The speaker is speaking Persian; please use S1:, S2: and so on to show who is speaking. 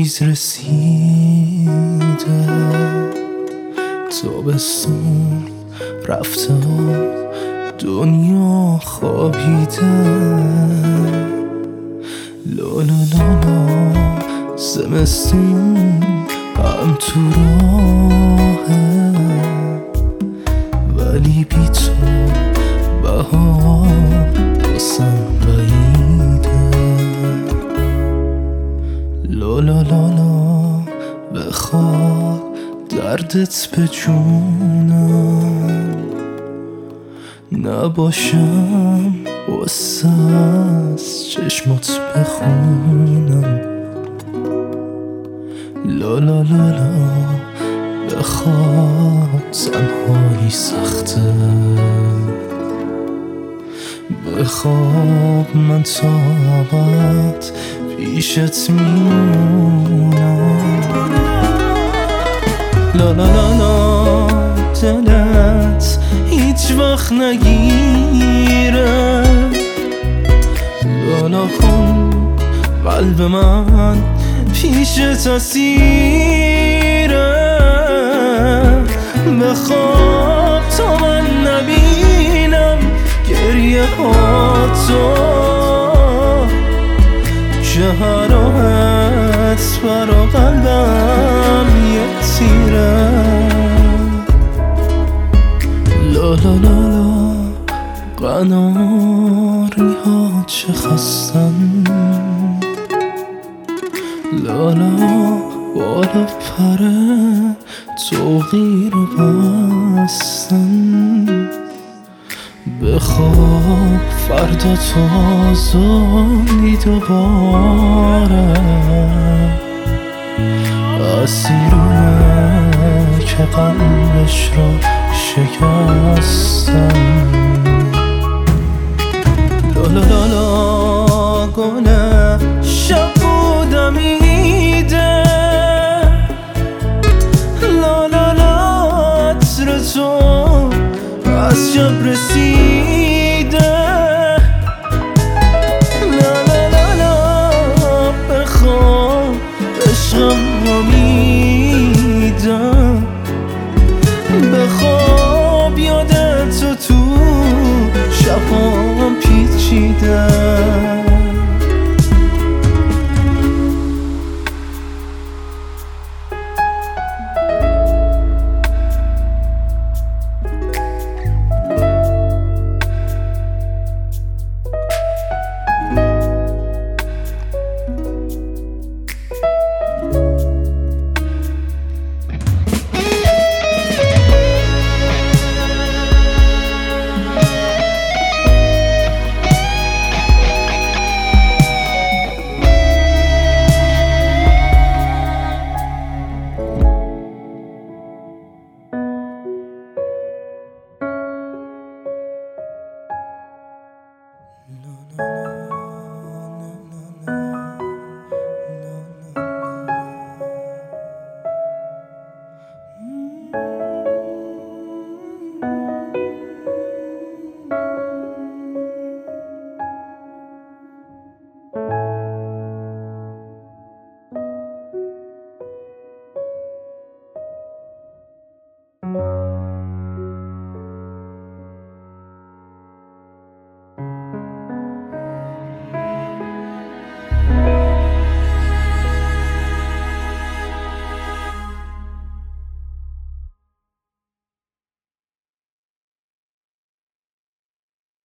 S1: پاییز رسیده، تابستون رفته، دنیا خوابیده. لالا لالا زمستون هم تو راهه، ولی بی تو بهار باسم بعیده. لالا لالا بخواب دردت به جونم، نباشم واسه از چشمات بخونم. لالا لالا بخواب تنهایی سخته، بخواب من تا ابد پیشت میمونم. لالا لالا دلت هیچ وقت نگیره، لالا کن قلب من پیشت اسیره. بخواب تا من نبینم گریه هاتو، که هر راحت برا قلبم یه تیره. لالا لالا قناری ها چه خستن، لالا بالا پره توقی رو بستن. بخواب فردا تازانی دوباره، اسیرونه که قلبش رو شکستن. لالا لالا گونه شب بودم ایده، لالا لا عطر تو از شب رسید.